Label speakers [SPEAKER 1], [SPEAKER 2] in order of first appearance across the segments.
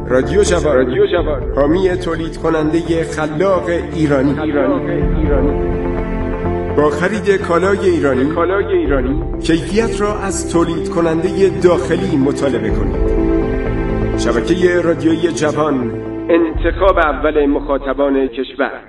[SPEAKER 1] رادیو جوان حامی تولید کننده خلاق ایرانی. با خرید کالای ایرانی کیفیت را از تولید کننده داخلی مطالبه کنید. شبکه رادیویی جوان، انتخاب اول مخاطبان کشور.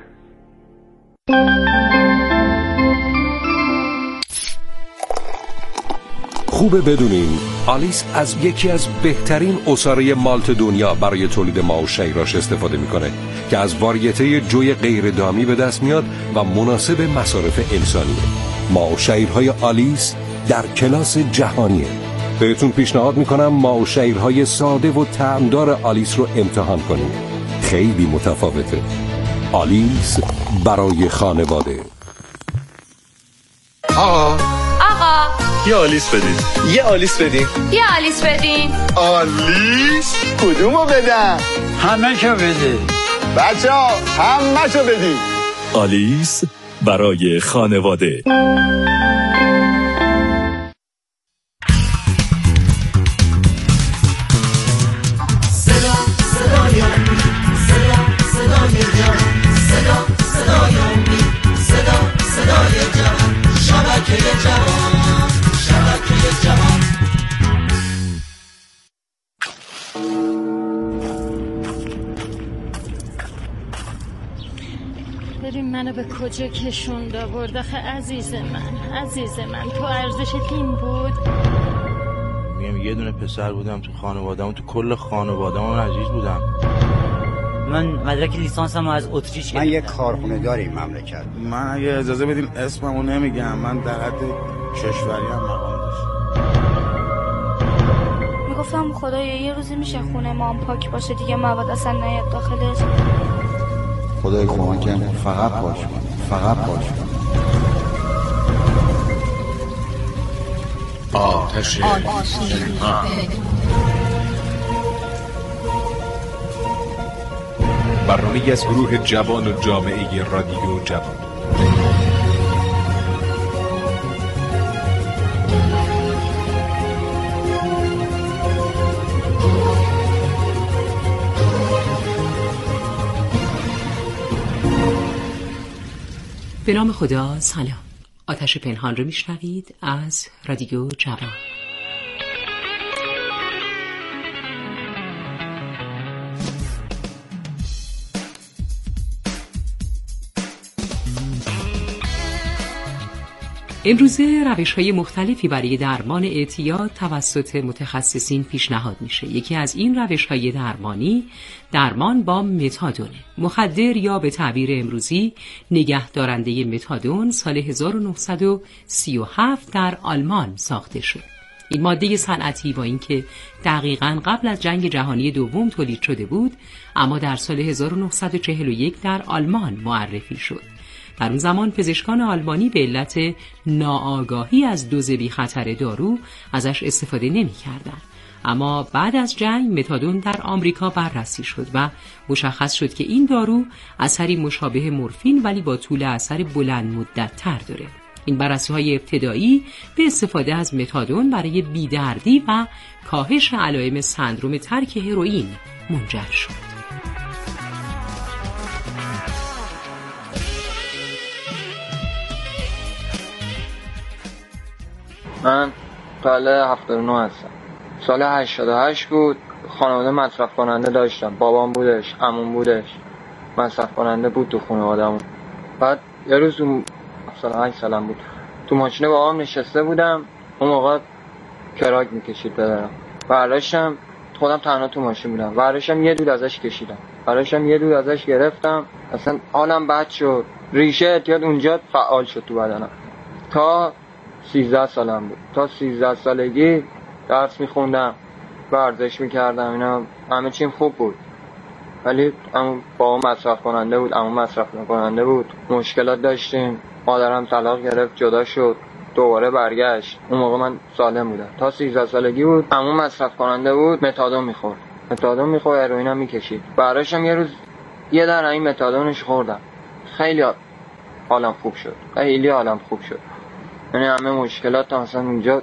[SPEAKER 2] خوبه بدونین آلیس از یکی از بهترین عصاره مالت دنیا برای تولید ماو شیراش استفاده میکنه که از واریته جوی غیر دامی به دست میاد و مناسب مصارف انسانیه. ماو شیرهای آلیس در کلاس جهانیه. بهتون پیشنهاد میکنم ماو شیرهای ساده و طعمدار آلیس رو امتحان کنید. خیلی متفاوته. آلیس برای خانواده.
[SPEAKER 3] یه آلیس بدین.
[SPEAKER 4] آلیس؟ کدومو بدم؟
[SPEAKER 5] همه شو بده.
[SPEAKER 4] بچه ها همه شو بدین.
[SPEAKER 3] آلیس برای خانواده.
[SPEAKER 6] منو به کجا کشوند آورد آخه عزیز من تو ارزشت این بود؟
[SPEAKER 7] میگم یه دونه پسر بودم تو خانواده‌ام، تو کل خانواده‌مون عزیز بودم.
[SPEAKER 5] من مدرک لیسانسمو از اتریش
[SPEAKER 8] من یه کارخونه داریم مملکت.
[SPEAKER 7] من اگه اجازه بدین اسممو نمیگم، من در حد کشوری هم مقام داشتم.
[SPEAKER 9] میگفتم خدایا یه روزی میشه خونه ما هم پاک باشه دیگه مواد اصلا نیاد داخلش.
[SPEAKER 8] خدای کمکم فقط باش کن.
[SPEAKER 10] آتش برنامه‌ای از گروه جوان و جامعه رادیو جوان.
[SPEAKER 11] به نام خدا. سلام. آتش پنهان رو میشنوید از رادیو جوان. امروزه روش‌های مختلفی برای درمان اعتیاد توسط متخصصین پیشنهاد میشه. یکی از این روش‌های درمانی درمان با متادون، مخدر یا به تعبیر امروزی نگهدارنده متادون سال 1937 در آلمان ساخته شد. این ماده صنعتی با اینکه دقیقاً قبل از جنگ جهانی دوم تولید شده بود، اما در سال 1941 در آلمان معرفی شد. در اون زمان پزشکان آلمانی به علت ناآگاهی از دوز بی خطر دارو ازش استفاده نمی کردن. اما بعد از جنگ متادون در آمریکا بررسی شد و مشخص شد که این دارو اثری مشابه مورفین ولی با طول اثر بلند مدت تر داره. این بررسی‌های ابتدایی به استفاده از متادون برای بی‌دردی و کاهش علائم سندروم ترک هروئین منجر شد.
[SPEAKER 12] من سال 79 هستم. سال 88 بود. خانواده مصرف کننده داشتم. بابام بودش، عموم بودش، مصرف کننده بود تو خانواده‌مون. بعد یه روز سال 8 سالم بود، تو ماشین بابام نشسته بودم. اون موقع کراک میکشید بدارم. برداشتم، خودم تنها تو ماشین بودم. برداشتم یه دود ازش کشیدم. برداشتم یه دود ازش گرفتم. اصلا حالم بد شد. ریشه اعتیاد اونجا فعال شد تو بدنم. تا 13 سالم بود. تا 13 سالگی درس میخوندم، ورزش میکردم، اینا همه چیم خوب بود. ولی بابام مصرف کننده بود، عموم مصرف نکننده بود. مشکلات داشتیم. مادرم طلاق گرفت، جدا شد، دوباره برگشت. اون موقع من سالم بودم. تا 13 سالگی بود. عموم مصرف کننده بود، متادون میخورد، هروئین هم میکشید. بعدشم یه روز یه در این متادونش خوردم. خیلی حالم خوب شد. یعنی همه مشکلات اصلا اونجا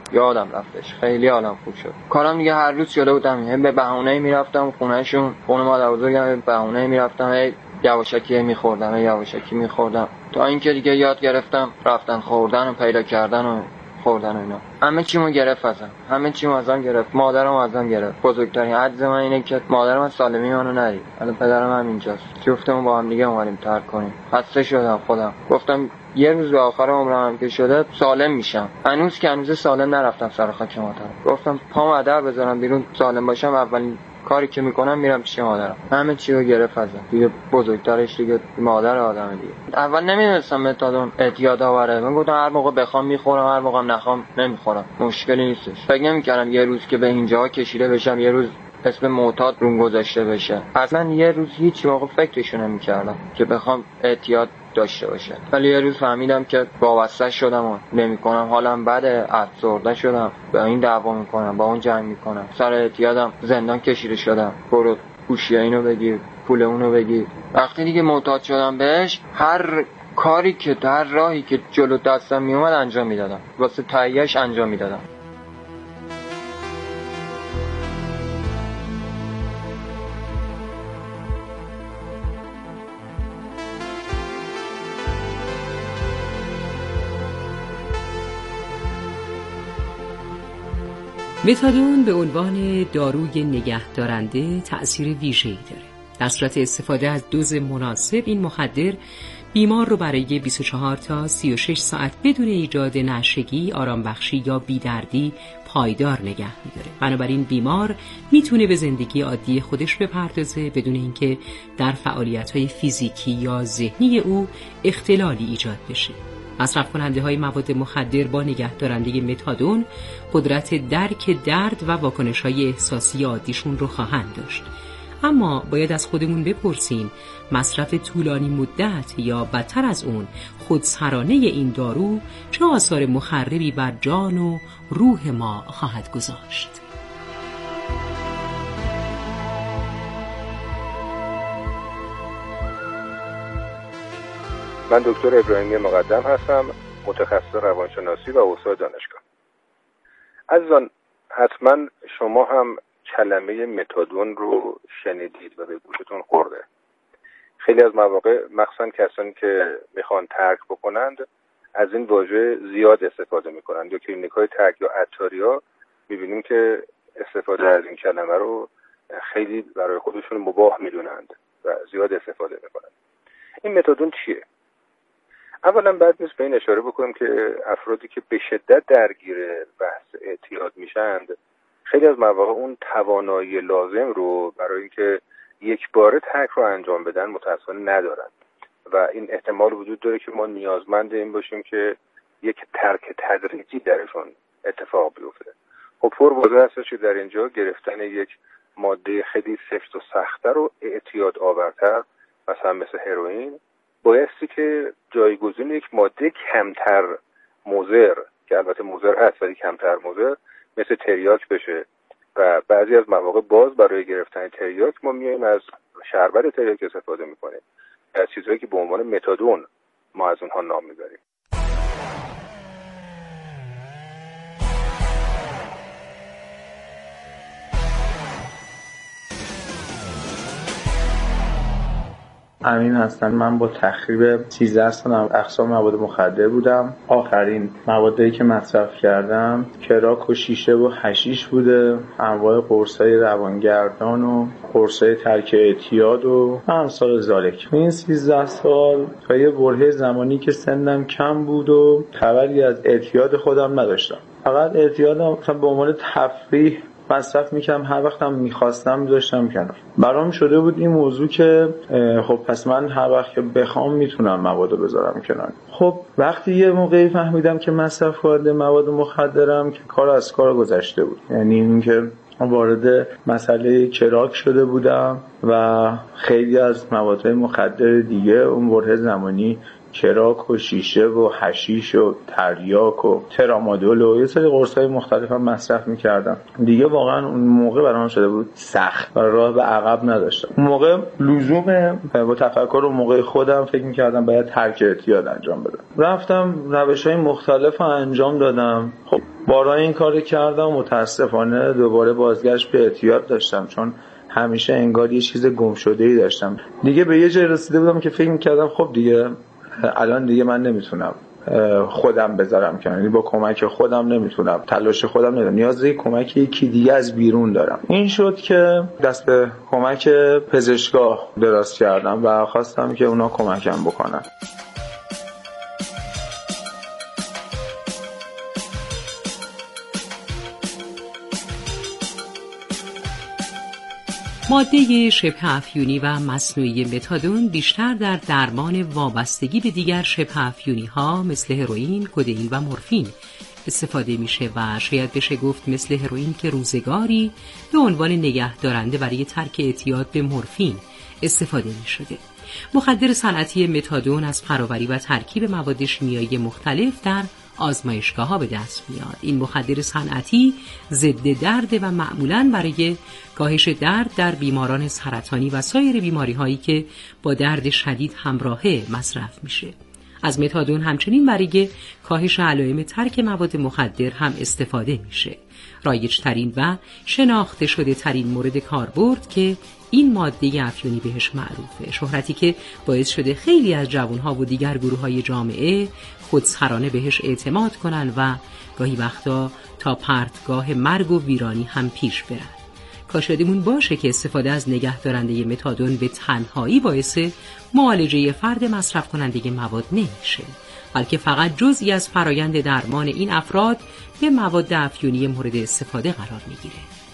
[SPEAKER 12] یادم رفتش، خیلی حالم خوب شد. کارم دیگه هر روز شده بودم، به بهونه میرفتم خونهشون، خونه مادر بزرگم، به بهونه میرفتم یواشکی میخوردم تا اینکه دیگه یاد گرفتم رفتن خوردن و پیدا کردن و خوردن و اینا. همه چیمو گرفت ازم، همه چیمو ازم گرفت، مادرم ازم گرفت. بزرگترین عجز من اینه که مادرم از سالمی منو ندید. الان پدرم هم اینجاست، جفتمون با هم دیگه اومدیم ترک کنیم. خسته شدم خودم، گفتم یه روز به آخر عمرم که شده سالم میشم. هنوز سالم نرفتم سر خاک مادرم. گفتم پام ادر بذارم بیرون سالم باشم، اولین کاری که میکنم میرم پیش مادرم. همه چی رو گرفت ازم دیگه. بزرگترش دیگه مادر آدمه دیگه. اول نمیدونستم متادون اعتیاد آوره. من گفتم هر موقع بخوام میخورم، هر موقع نخوام نمیخورم، مشکلی نیستش. فکر نمیکردم یه روز که به اینجا کشیده بشم، یه روز اسم معتاد روم گذاشته بشه. اصلا یه روز هیچ موقع فکرشو نمیکردم که بخوام اعتیاد داشته باشه. ولی یه روز فهمیدم که وابسته شدم و نمیکنم، حالم بده، افسرده شدم، با این دعوا میکنم، با اون جنگ میکنم. سر اعتیادم زندان کشیده شدم، برو گوشیه اینو بگیر، پول اونو بگیر. وقتی دیگه معتاد شدم بهش، هر کاری که هر راهی که جلو دستم میومد انجام میدادم، واسه تهیه‌اش انجام میدادم.
[SPEAKER 11] متادون به عنوان داروی نگهدارنده تأثیر ویژه‌ای داره. در صورت استفاده از دوز مناسب این مخدر بیمار رو برای 24 تا 36 ساعت بدون ایجاد نشگی، آرامبخشی یا بیدردی پایدار نگه می‌داره. بنابراین بیمار میتونه به زندگی عادی خودش بپردازه بدون اینکه در فعالیت‌های فیزیکی یا ذهنی او اختلالی ایجاد بشه. مصرف کننده های مواد مخدر با نگهدارنده متادون قدرت درک درد و واکنش های احساسی عادیشون رو خواهند داشت. اما باید از خودمون بپرسیم مصرف طولانی مدت یا بدتر از اون خودسرانه این دارو چه آثار مخربی بر جان و روح ما خواهد گذاشت.
[SPEAKER 13] من دکتر ابراهیمی مقدم هستم، متخصص روانشناسی و استاد دانشگاه. عزیزان، حتما شما هم کلمه متادون رو شنیدید و به گوشتون خورده. خیلی از مواقع مخصوصا کسانی که میخوان ترک بکنند از این واژه زیاد استفاده میکنند. یا کلینیک‌های ترک یا عطاریا میبینیم که استفاده از این کلمه رو خیلی برای خودشون مباح میدونند و زیاد استفاده میکنند. این متادون چیه؟ اولا بعد نیست به این اشاره بکنم که افرادی که به شدت درگیر بحث اعتیاد میشند خیلی از مواقع اون توانایی لازم رو برای اینکه یک باره ترک رو انجام بدن متأسفانه ندارند و این احتمال وجود داره که ما نیازمند این باشیم که یک ترک تدریجی درشون اتفاق بیفته. خب پر واضح هستش که در اینجا گرفتن یک ماده خیلی سفت و سخت‌تر و اعتیاد آورتر مثلا مثل هروئین بایستی که جایگزین یک ماده کمتر مضر که البته مضر هست ولی کمتر مضر مثل تریاک بشه و بعضی از مواقع باز برای گرفتن تریاک ما میایم از شربت تریاک استفاده میکنیم، از چیزهایی که به عنوان متادون ما از اونها نام میبریم.
[SPEAKER 14] امین هستم. من با تخریب 13 سال اقسام مواد مخدر بودم. آخرین موادی که مصرف کردم کراک و شیشه و حشیش بوده، انواع قرصای روانگردان و قرصای ترک اعتیاد و امثال ذالک. این 13 سال تا یه برهه زمانی که سنم کم بود و خبری از اعتیاد خودم نداشتم. فقط اعتیادم مثلا به عنوان تفریح مصرف میکردم، هر وقتم میخواستم میذاشتم کنار. برام شده بود این موضوع که خب پس من هر وقت که بخوام میتونم موادو بذارم کنار. خب وقتی یه موقعی فهمیدم که مصرف کننده مواد مخدرم که کار از کار گذشته بود، یعنی اینکه وارد مسئله کراک شده بودم و خیلی از مواد مخدر دیگه اون برهه زمانی کراک و شیشه و حشیش و تریاک و ترامادول و یه سری قرص‌های مختلف هم مصرف می‌کردم. دیگه واقعا اون موقع برام شده بود سخت و راه به عقب نداشتم. اون موقع لزوم با تفکر اون موقع خودم فکر می‌کردم باید ترک اعتیاد انجام بدم. رفتم روش‌های مختلف رو انجام دادم. خب بارها این کار کردم، متاسفانه دوباره بازگشت به اعتیاد داشتم، چون همیشه انگار یه چیز گم شده‌ای داشتم. دیگه به یه جای رسیده بودم که فکر می‌کردم خب دیگه الان دیگه من نمیتونم خودم بذارم کنار، یعنی با کمک خودم نمیتونم، تلاش خودم نمیتونم، نیاز به کمک یکی دیگه از بیرون دارم. این شد که دست به کمک پزشکا دراز کردم و خواستم که اونا کمکم بکنن.
[SPEAKER 11] ماده شبه افیونی و مصنوعی متادون بیشتر در درمان وابستگی به دیگر شبه افیونی ها مثل هروئین، کدئین و مورفین استفاده میشه و شاید بشه گفت مثل هروئین که روزگاری به عنوان نگهدارنده برای ترک اعتیاد به مورفین استفاده میشده. مخدر صنعتی متادون از فراوری و ترکیب مواد شیمیایی مختلف در آزمایشگاه‌ها به دست میاد. این مخدر صنعتی ضد درد و معمولاً برای کاهش درد در بیماران سرطانی و سایر بیماری‌هایی که با درد شدید همراهه مصرف میشه. از متادون همچنین برای کاهش علائم ترک مواد مخدر هم استفاده میشه. رایج‌ترین و شناخته شده ترین مورد کاربرد که این ماده افیونی بهش معروفه، شهرتی که باعث شده خیلی از جوانها و دیگر گروه‌های جامعه خودسرانه بهش اعتماد کنن و گاهی وقتا تا پرتگاه مرگ و ویرانی هم پیش برن. کاش یادمون باشه که استفاده از نگهدارنده متادون به تنهایی باعث معالجه فرد مصرف کننده مواد نمیشه، بلکه فقط جزئی از فرایند درمان این افراد به مواد افیونی مورد استفاده قرار میگیره.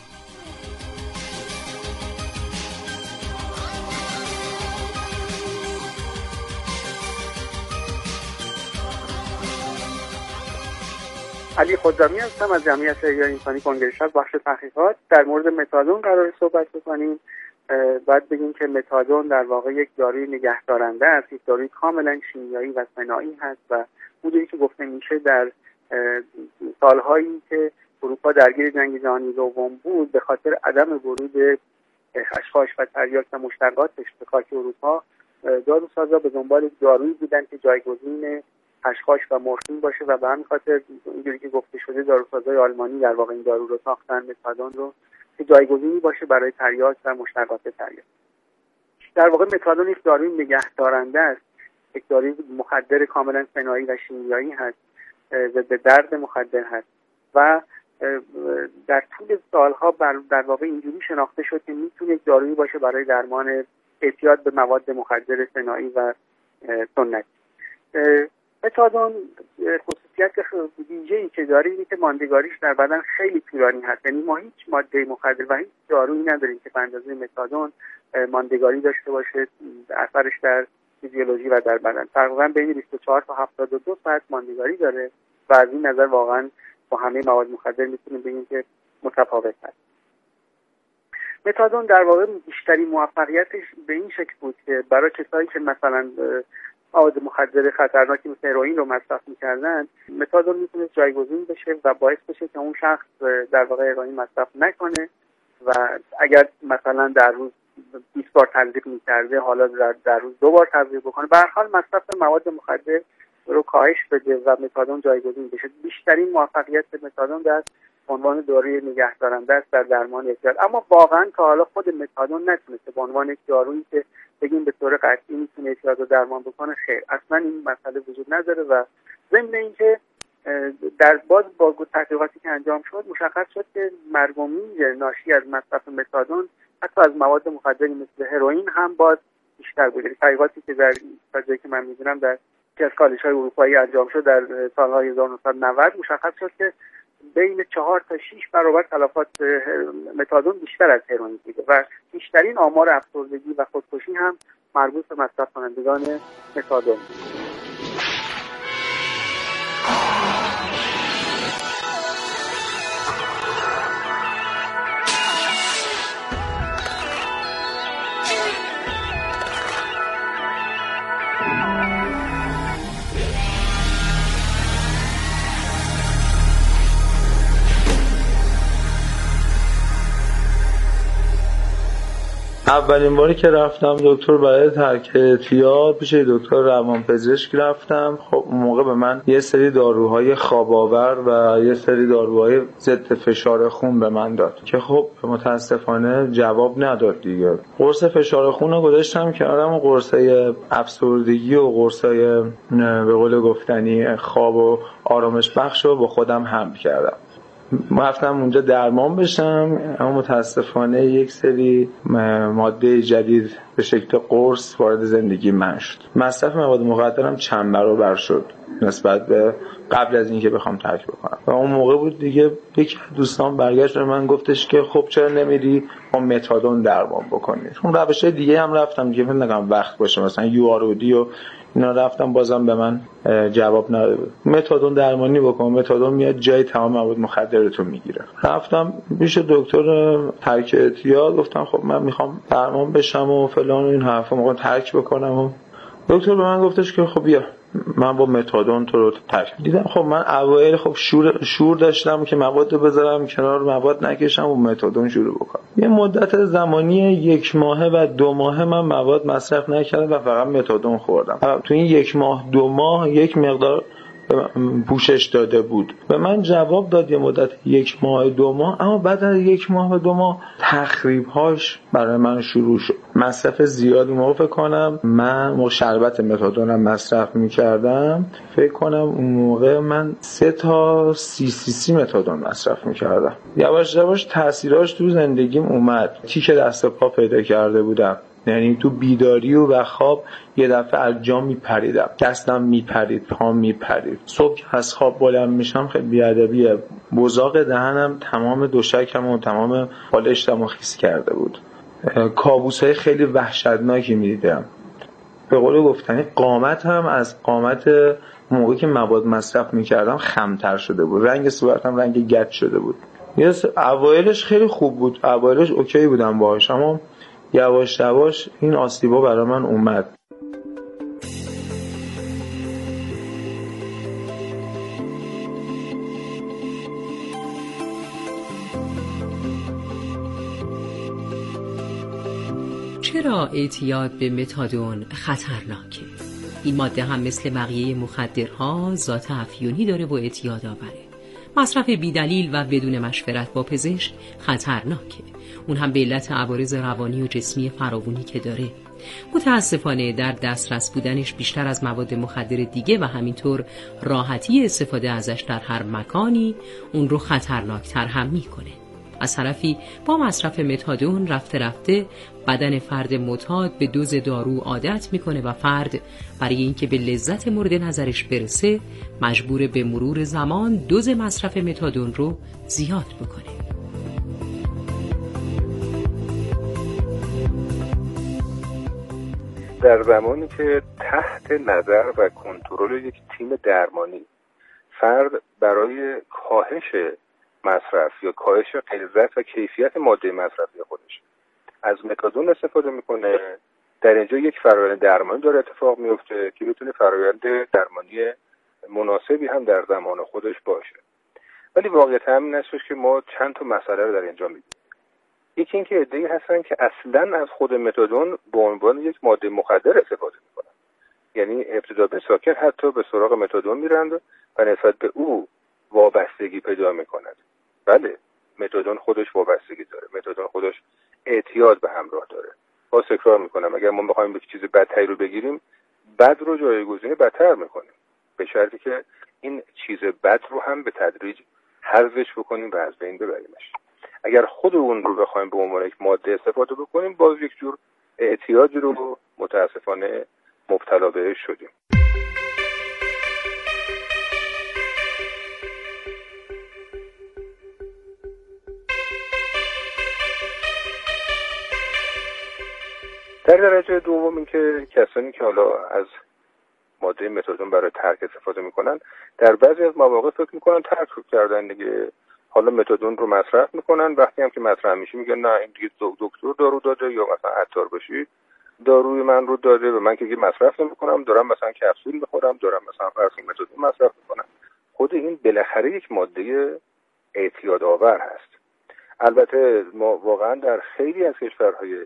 [SPEAKER 15] علی خدامی هستم از جمعیت احیای انسانی کنگره بخش تحقیقات. در مورد متادون قرار صحبت بکنیم. باید بگیم که متادون در واقع یک داروی نگهدارنده است، یک داروی کاملا شیمیایی و صناعی هست و اونجوری که گفته میشه در سالهایی که اروپا درگیر جنگ جهانی دوم بود به خاطر عدم ورود خشخاش و تریاک و مشتقاتش به خاک اروپا، داروسازا به دنبال دارویی بودن که جایگزین خشخاش و مورفین باشه و به همین خاطر اینجوری که گفته شده داروسازای آلمانی در واقع این دارو رو ساختن، متادون رو، که جایگزینی باشه برای تریاک و مشتقات تریاک. در واقع متادون یک داروی نگهدارنده است، یک داروی مخدر کاملا صناعی و شیمیایی هست، ضد درد مخدر هست و در طول سالها در واقع اینجوری شناخته شد که میتونه یک دارویی باشه برای درمان اعتیاد به مواد مخدر صناعی و سنتی. متادون خصوصیت ویژه‌ای که داره اینه که ماندگاریش در بدن خیلی طولانی هست، یعنی ما هیچ ماده مخدر و هیچ دارویی نداریم که به اندازه متادون ماندگاری داشته باشه، اثرش در فیزیولوژی و در بدن تقریبا بین 24 تا 72 ساعت ماندگاری داره و از این نظر واقعا با همه مواد مخدر میتونیم بگیم که متفاوت هست. متادون در واقع بیشترین موفقیتش به این شکل بود که برای کسایی که مثلا مواد مخدر خطرناکی مثل هروئین رو مصرف می‌کردن، متادون میتونه جایگزین بشه و باعث بشه که اون شخص در واقع هروئین مصرف نکنه و اگر مثلا در روز 20 بار تزریق می‌کرده حالا در روز 2 بار تزریق بکنه، به هر حال مصرف مواد مخدر رو کاهش بده و متادون جایگزین بشه. بیشترین موفقیت متادون در عنوان داروی نگهدارنده است در درمان اعتیاد، اما واقعا تا حالا خود متادون نتونسته به عنوان یک دارویی که بگیم به طور قطعی میتونه اعتیاد رو درمان بکنه، خیر، اصلا این مسئله وجود نداره و ضمن اینکه در با تحقیقاتی که انجام شد مشخص شد که مرگ و میر ناشی از مصرف متادون حتی از مواد مخدری مثل هروئین هم باز بیشتر بود. تحقیقاتی که در جایی که من میدونم در یکی از کالج‌های اروپایی انجام شد در سالهای 1990 مشخص شد که بین 4 تا 6 برابر تلفات متادون بیشتر از هروئین بوده و بیشترین آمار افسردگی و خودکشی هم مربوط به مصرف کنندگان متادون بود.
[SPEAKER 14] اولین باری که رفتم دکتر برای ترک اعتیاد پیش دکتر روانپزشک رفتم. خب اون موقع به من یه سری داروهای خواب‌آور و یه سری داروهای ضد فشار خون به من داد که خب متاسفانه جواب نداد دیگه. قرص فشار خون رو گذاشتم کردم و قرصای افسردگی و قرصای به قول گفتنی خواب و آرامش بخش رو با خودم حمل کردم. رفتم اونجا درمان بشم، اما متاسفانه یک سری ماده جدید به شکل قرص وارد زندگی من شد. مصرف مواد مخدرم چند برابر شد نسبت به قبل از اینکه بخوام ترک بکنم. و اون موقع بود دیگه یک دوستان برگشت به من گفتش که خب چرا نمیری با متادون درمان بکنی؟ چون روش‌های دیگه هم رفتم دیگه، فکر نکنم وقت باشه، مثلا UROD و اینا رفتم بازم به من جواب نداد. متادون درمانی بکن، متادون میاد جای تمام مواد مخدرتو میگیره. رفتم پیش دکتر ترک اعتیاد، گفتم خب من میخوام درمان بشم و فلان و این حرفا، میخوام ترک بکنم. و دکتر به من گفتش که خب بیا من با متادون تو رو ترک دیدم. خب من اوایل خب شور داشتم که مواد بذارم کنار، مواد نکشم و متادون شروع بکنم. یه مدت زمانی 1 ماه و 2 ماه من مواد مصرف نکردم و فقط متادون خوردم. تو این 1 ماه 2 ماه یک مقدار پوشش داده بود. به من جواب داد یه مدت 1 ماه 2 ماه، اما بعد از 1 ماه و 2 ماه تخریب‌هاش برای من شروع شد. مصرف زیادی فکر کنم من شربت متادونم مصرف می‌کردم، فکر کنم اون موقع من 3 تا 30 متادون مصرف می‌کردم. یواش یواش تاثیراش تو زندگیم اومد. تیک دست پا پیدا کرده بودم، یعنی تو بیداری و خواب یه دفعه از جا میپریدم، دستم میپرید، پام میپرید. صبح از خواب بلند میشم خیلی بیادبیه، بزاق دهنم تمام دوشکم و تمام بالشتم خیس کرده بود. کابوسای خیلی وحشتناکی میدیدم. به قول گفتنی قامت هم از قامت موقعی که مواد مصرف میکردم خمتر شده بود، رنگ صورتم رنگ گچ شده بود. اوایلش خیلی خوب بود، اوایلش اوکی بودم باهاش، اما یواش یواش این آسیبا برای من اومد.
[SPEAKER 11] چرا اعتیاد به متادون خطرناکه؟ این ماده هم مثل بقیه مخدرها ذات افیونی داره و اعتیاد آوره. مصرف بی‌دلیل و بدون مشورت با پزشک خطرناکه، اون هم به علت عوارض روانی و جسمی فراوانی که داره. متاسفانه در دسترس بودنش بیشتر از مواد مخدر دیگه و همینطور راحتی استفاده ازش در هر مکانی اون رو خطرناکتر هم میکنه. از طرفی با مصرف متادون رفته رفته بدن فرد معتاد به دوز دارو عادت میکنه و فرد برای اینکه به لذت مورد نظرش برسه مجبور به مرور زمان دوز مصرف متادون رو زیاد بکنه.
[SPEAKER 13] در زمانی که تحت نظر و کنترل یک تیم درمانی فرد برای کاهش مصرف یا کاهش غلظت و کیفیت ماده مصرفی خودش از متادون استفاده میکنه، در اینجا یک فرآیند درمانی داره اتفاق میفته که میتونه فرآیند درمانی مناسبی هم در زمان خودش باشه. ولی واقعیت همین هستش که ما چند تا مسئله رو در اینجا می‌بینیم. یکی اینکه عده‌ای هستن که اصلاً از خود متادون به عنوان یک ماده مخدر استفاده میکنن، یعنی ابتدا به ساکن حتی به سراغ متادون میرند و نسبت به او وابستگی پیدا میکنند. بله، متادون خودش وابستگی داره، متادون خودش اعتیاد به همراه داره. باز تکرار میکنم، اگر ما بخوایم یک چیز بدتری رو بگیریم، بد رو جایگزین بدتر میکنیم، به شرطی که این چیز بد رو هم به تدریج حذفش بکنیم و از بین ببریمش. اگر خود اون رو بخوایم به عنوان یک ماده استفاده بکنیم، باز یک جور اعتیادی رو متاسفانه مبتلا بهش شدیم. در درجه دوم این که کسانی که حالا از ماده متادون برای ترک استفاده میکنن، در بعضی از مواقع فکر میکنن ترک کردن دیگه، حالا متادون رو مصرف میکنن، وقتی هم که مصرف میشه میگن نه این دیگه دکتر دارو داده یا مثلا عطار باشی داروی من رو داده و من که دیگه مصرف نمیکنم، دارم مثلا کپسول میخورم، دارم مثلا فرض متادون مصرف میکنم. خود این بالاخره یک ماده اعتیاد آور هست. البته ما واقعا در خیلی از کشورهای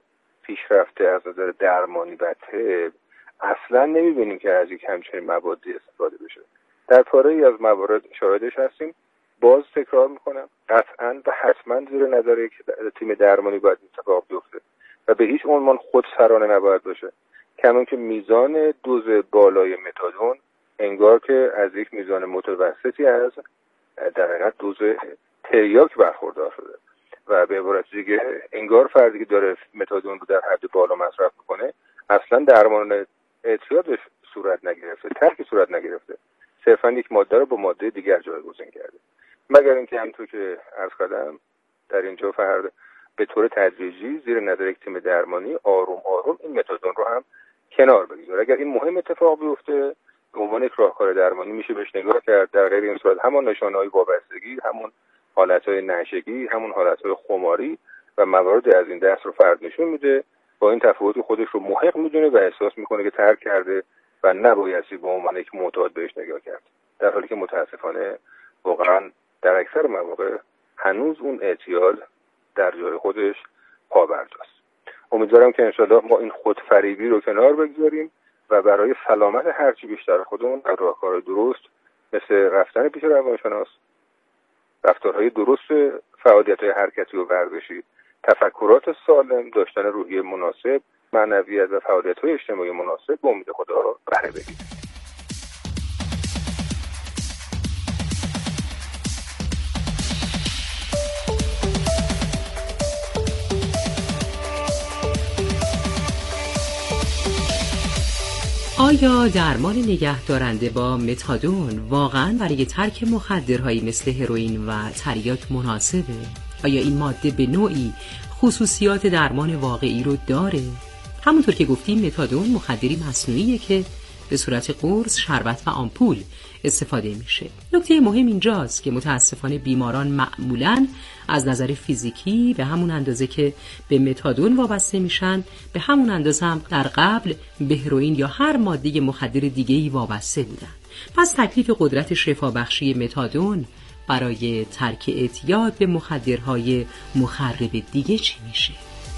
[SPEAKER 13] پیشرفته از نظر درمانی و طب اصلا نمیبینیم که از یک همچنین موادی استفاده بشه. در پاره‌ای از موارد شاهدش هستیم. باز تکرار میکنم، قطعا و حتما زیر نظر یک تیم درمانی باید اتفاق بیفته و به هیچ عنوان خودسرانه نباید باشه. کمان که میزان دوز بالای متادون انگار که از یک میزان متوسطی از در حقیقت دوز تریاک برخوردار شده و به عبارت دیگه انگار فردی که داره متادون رو در حد بالا مصرف میکنه اصلا درمان اعتیادش صورت نگرفته، ترکی صورت نگرفته، صرفا یک ماده رو با ماده دیگر جایگزین کرده. مگر اینکه همونطور که عرض کردم در اینجا فرد به طور تدریجی زیر نظر یک تیم درمانی آروم آروم این متادون رو هم کنار بگذاره. اگر این مهم اتفاق بیفته به عنوان یک راهکار درمانی میشه بهش نگاه کرد. در غیر این صورت همان نشانه‌های وابستگی، همون حالتهای نشگی، همون حالتهای خماری و موارد از این دست رو فرد نشون میده، با این تفاوت خودش رو محق میدونه و احساس میکنه که ترک کرده و نبایستی به عنوان یک معتاد بهش نگاه کرد، در حالی که متاسفانه واقعا در اکثر مواقع هنوز اون اعتیاد در جای خودش پابرجاست. امیدوارم که انشالله ما این خودفریبی رو کنار بگذاریم و برای سلامت هرچی بیشتر خودمون در راهکار درست مثل رفتن پیش روانشناس، رفتارهای درست، فعالیت‌های حرکتی و ورزشی، تفکرات سالم، داشتن روحیه مناسب، معنویت و فعالیت‌های اجتماعی مناسب به امید خدا بهره بگیریم.
[SPEAKER 11] آیا درمان نگهدارنده با متادون واقعاً برای ترک مخدرهایی مثل هروئین و تریاک مناسبه؟ آیا این ماده به نوعی خصوصیات درمان واقعی رو داره؟ همونطور که گفتیم متادون مخدری مصنوعیه که به صورت قرص، شربت و آمپول استفاده میشه. نکته مهم اینجاست که متاسفانه بیماران معمولاً از نظر فیزیکی به همون اندازه که به متادون وابسته میشن به همون اندازه هم در قبل به هروئین یا هر ماده مخدر دیگه‌ای وابسته بودن. پس تکلیف قدرت شفابخشی متادون برای ترک اعتیاد به مخدرهای مخرب دیگه چی میشه؟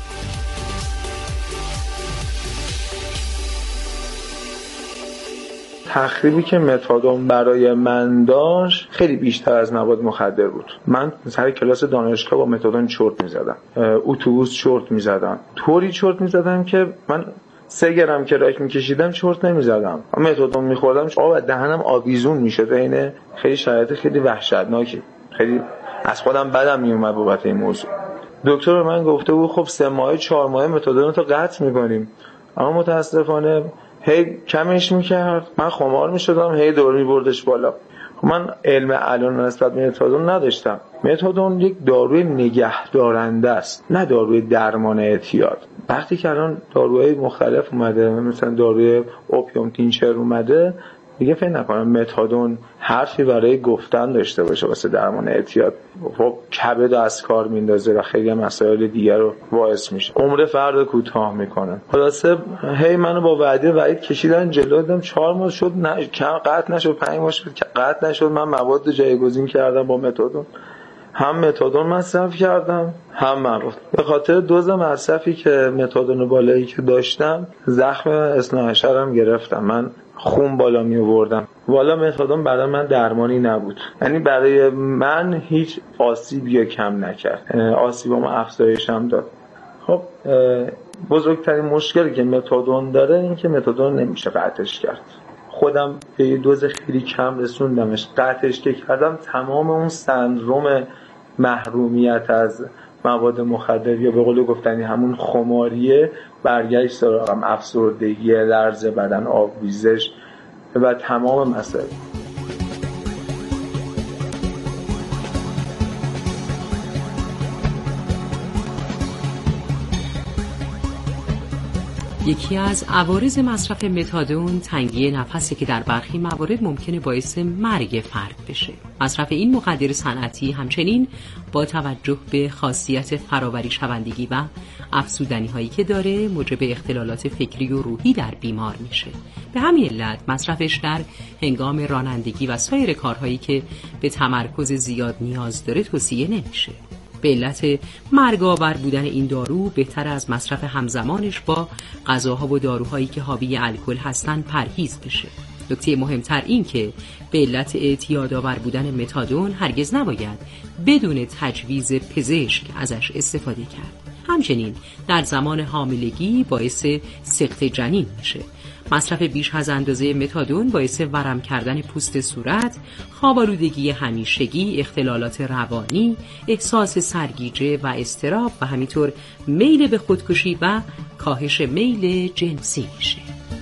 [SPEAKER 14] تخریبی که متادون برای من داشت خیلی بیشتر از مواد مخدر بود. من سر کلاس دانشگاه با متادون چرت می‌زدم، اتوبوس چرت می‌زدم، طوری چرت می‌زدم که من 3 گرم کراک می‌کشیدم چرت نمی‌زدم. متادون می‌خوردم آب دهنم آویزون می‌شد. این خیلی شرایط خیلی وحشتناکی، خیلی از خودم بدم میومد بابت این موضوع. دکتر به من گفته بود خب 3 ماه 4 ماه متادون رو قطع می‌کنیم، اما متأسفانه هی کمش میکرد، من خمار میشدم، هی دور میبردش بالا. من علم الان نسبت به متادون نداشتم. متادون یک داروی نگهدارنده است، نه داروی درمان اعتیاد. وقتی که الان داروهای مختلف اومده، مثلا داروی اوپیوم تینچر اومده، دیگه فکر نکنم متادون حرفی برای گفتن داشته باشه واسه درمان اعتیاد. خب کبد از کار میندازه و خیلی مسائل دیگر رو باعث میشه، عمر فرد کوتاه میکنه. خلاصه هی منو با وعید کشیدن جلو، دادم 4 ماه شد قطع نشد، 5 ماه شد قطع نشد. من مواد جایگزین کردم با متادون، هم متادون مصرف کردم هم مواد. به خاطر دوز مصرفی که متادون بالایی که داشتم زخم اثنا عشرم گرفتم، من خون بالا می آوردم. والا متادون برای من درمانی نبود، یعنی برای من هیچ آسیبی کم نکرد، آسیبام افزایش هم داد. خب بزرگترین مشکلی که متادون داره این که متادون نمیشه قطعش کرد. خودم به یه دوز خیلی کم رسوندمش، قطعش که کردم تمام اون سندروم محرومیت از مواد مخدر یا به قول گفتنی همون خماریه برگشت سراغم، افسردگی، لرز بدن، آبریزش و تمام مسائل.
[SPEAKER 11] یکی از عوارض مصرف متادون تنگی نفسه که در برخی موارد ممکنه باعث مرگ فرد بشه. مصرف این مخدر صنعتی همچنین با توجه به خاصیت فرآوری شوندگی و افزودنی هایی که داره موجب اختلالات فکری و روحی در بیمار میشه. به همین علت مصرفش در هنگام رانندگی و سایر کارهایی که به تمرکز زیاد نیاز داره توصیه نمیشه. به علت مرگ‌آور بودن این دارو بهتر از مصرف همزمانش با غذاها و داروهایی که حاوی الکل هستن پرهیز بشه. نکته مهمتر این که به علت اعتیادآور بودن متادون هرگز نباید بدون تجویز پزشک ازش استفاده کرد. همچنین در زمان حاملگی باعث سقط جنین میشه. مصرف بیش از اندازه متادون باعث ورم کردن پوست صورت، خواب‌آلودگی همیشگی، اختلالات روانی، احساس سرگیجه و اضطراب و همینطور میل به خودکشی و کاهش میل جنسی میشه.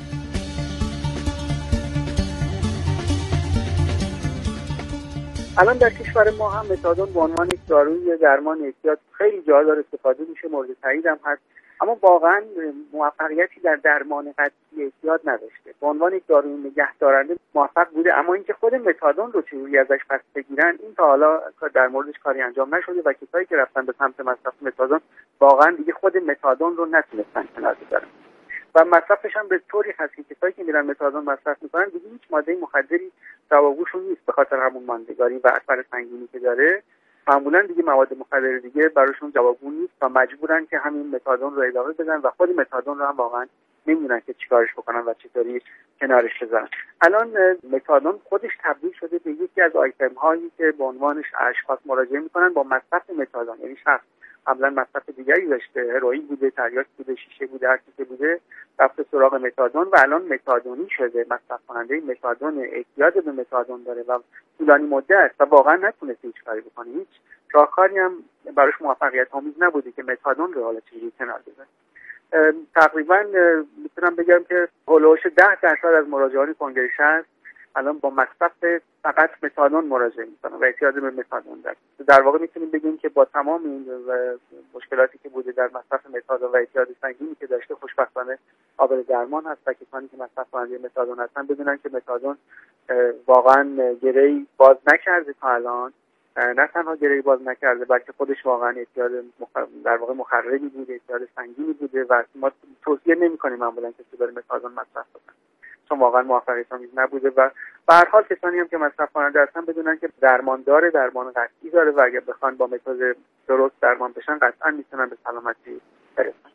[SPEAKER 15] الان در کشور ما هم متادون به عنوان یک داروی درمان اعتیاد خیلی جا داره استفاده میشه، مورد تایید هم هست، اما واقعا موفقیتی در درمان قطعی اعتیاد نداشته. به عنوان یک داروی نگهدارنده موفق بوده، اما اینکه خود متادون رو چجوری ازش پس بگیرن این تا حالا در موردش کاری انجام نشده و کسایی که رفتن به سمت مصرف متادون واقعا دیگه خود متادون رو نتونستن کنار بذارن و مصرفش هم به طوری هست که کسایی که میرن متادون مصرف میکنن دیگه هیچ ماده مخدری جوابگوشون نیست، به خاطر همون ماندگاری و اثر سنگینی که داره. معمولا دیگه مواد مخدر دیگه براشون جوابگو نیست و مجبورن که همین متادون رو ادامه بدن و خود متادون رو هم واقعا نمیدونن که چیکارش بکنن و چطوری کنارش بذارن. الان متادون خودش تبدیل شده به یکی از آیتم هایی که به عنوانش اشخاص مراجعه میکنن با مصرف متادون. یعنی شخص قبلا مصرف دیگری داشته، هروئین بوده، تریاک بوده، شیشه بوده، هر چیزی بوده، رفته سراغ متادون و الان متادونی شده، مصرف کننده متادون، اعتیاد به متادون داره و طولانی مدت و واقعا نتونسته هیچ کاری بکنه. هیچ راهکاری هم براش موفقیت آمیز نبوده که متادون رو حالا چجوری کنار بذاره. تقریبا میتونم بگم که هولوش 10% از مراجعان کنگره هست الان با مصرف فقط متادون مراجعه میکنن و اعتیاد به متادون دارن. در واقع میتونیم بگیم که با تمام این مشکلاتی که بوده در مصرف متادون و اعتیاد سنگینی که داشته خوشبختانه قابل درمان هست و کسانی که مصرف کننده متادون هستن بدونن که متادون واقعا گره‌ای باز نکرده تا الان. نه تنها گره‌ای باز نکرده بلکه خودش واقعا اعتیاد در واقع مخربی بوده، اعتیاد سنگینی بوده و ما توصیه نمی‌کنیم معمولا کسی بره متادون مصرف کنه چون واقعا موفقیت آمیز نبوده و به هر حال کسانی هم که مصرف کننده هستن بدونن که درمان قطعی داره و اگه بخوان با متد درست درمان بشن قطعا میتونن به سلامتی برسن.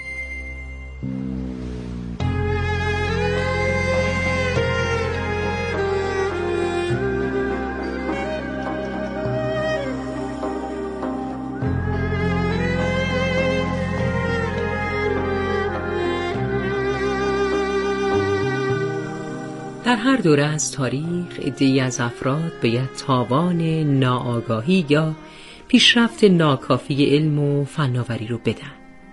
[SPEAKER 11] در هر دوره از تاریخ عده‌ای از افراد به تاوان ناآگاهی یا پیشرفت ناکافی علم و فناوری رو بدن.